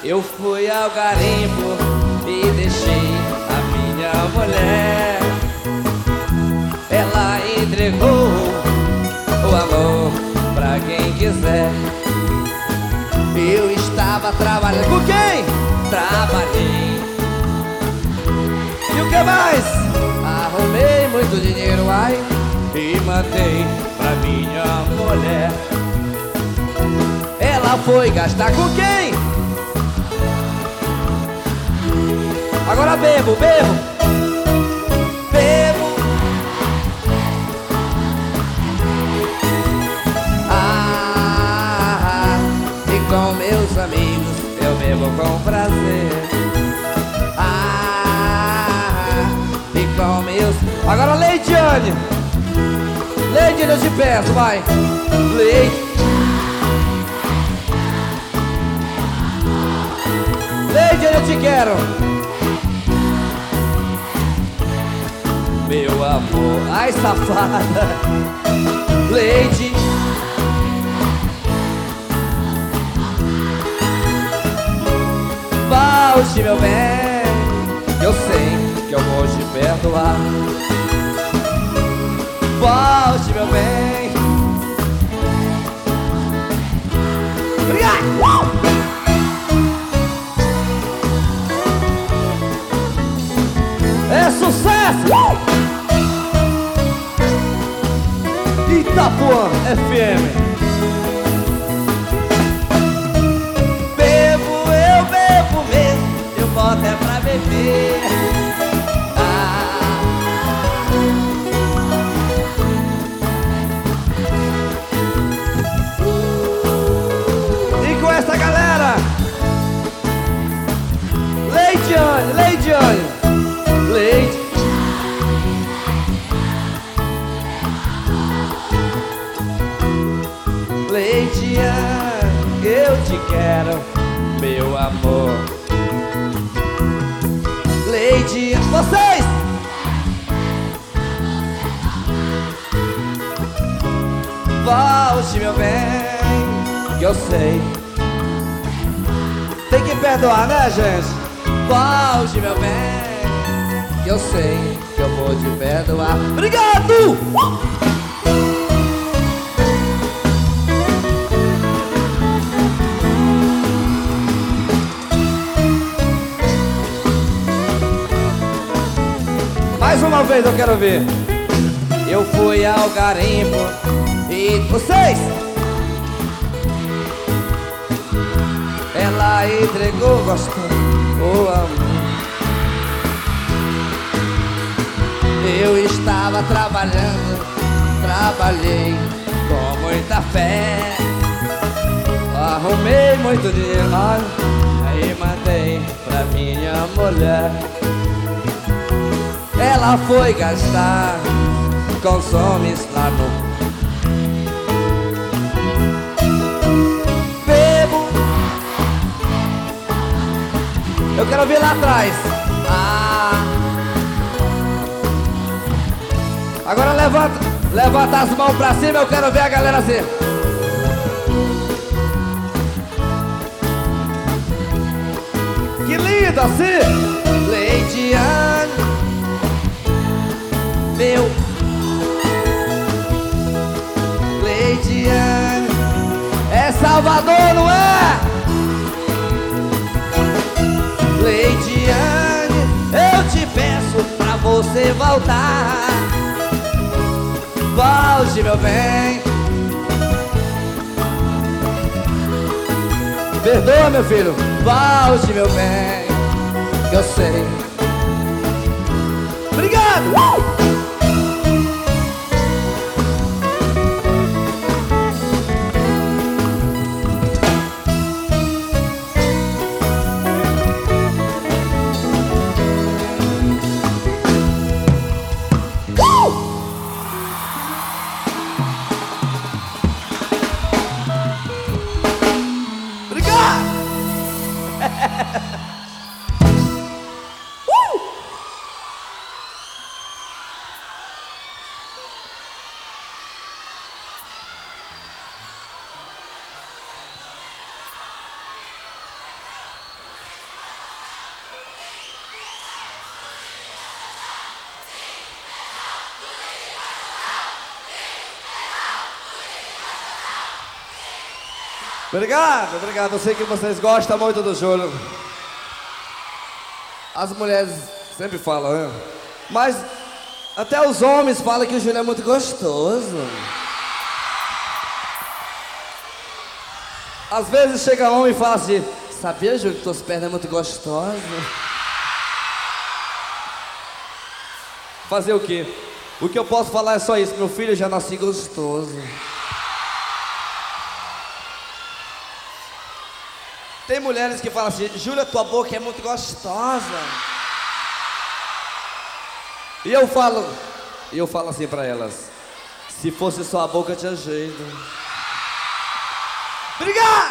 Eu fui ao garimpo e deixei a minha mulher. Ela entregou o amor pra quem quiser. Eu estava trabalhando. Com quem? Trabalhei. E o que mais? Arrumei muito dinheiro, ai, e mandei pra minha mulher. Ela foi gastar com quem? Agora bebo, bebo, bebo. E com meus amigos eu bebo com prazer. E com meus... Agora Leidiane. Leidiane, eu te peço, vai. Leidiane, eu te quero. Meu amor, ai safada. Leide. Volte, meu bem, eu sei que eu vou te perdoar. Volte, meu bem. Obrigado. É sucesso! Itapuã FM. Bebo, eu bebo mesmo. Eu boto é pra beber. E com essa galera, Leidiane, Leidiane, Leide. Leidiane, eu te quero, meu amor. Leidiane, vocês! Volte, meu bem, que eu sei. Tem que perdoar, né, gente? Volte, meu bem, que eu sei que eu vou te perdoar. Obrigado! Mais uma vez eu quero ver. Eu fui ao garimpo e vocês? Ela entregou gostoso o amor. Eu estava trabalhando, trabalhei com muita fé. Arrumei muito dinheiro, aí mandei pra minha mulher. Ela foi gastar consomes lá no... Bebo. Eu quero ver lá atrás. Agora levanta as mãos pra cima. Eu quero ver a galera assim. Que lindo assim. Leidiane, meu Leidiane, é Salvador, não é? Leidiane, eu te peço pra você voltar. Volte, meu bem. Perdoa, meu filho. Volte, meu bem, que eu sei. Obrigado! Obrigado, obrigado. Eu sei que vocês gostam muito do Júlio. As mulheres sempre falam, né? Mas até os homens falam que o Júlio é muito gostoso. Às vezes chega homem e fala assim: sabia, Júlio, que tuas pernas é muito gostosas? Fazer o quê? O que eu posso falar é só isso: meu filho, eu já nasci gostoso. Tem mulheres que falam assim: Júlia, tua boca é muito gostosa. E eu falo assim pra elas: se fosse só a boca, eu tinha jeito. Obrigado!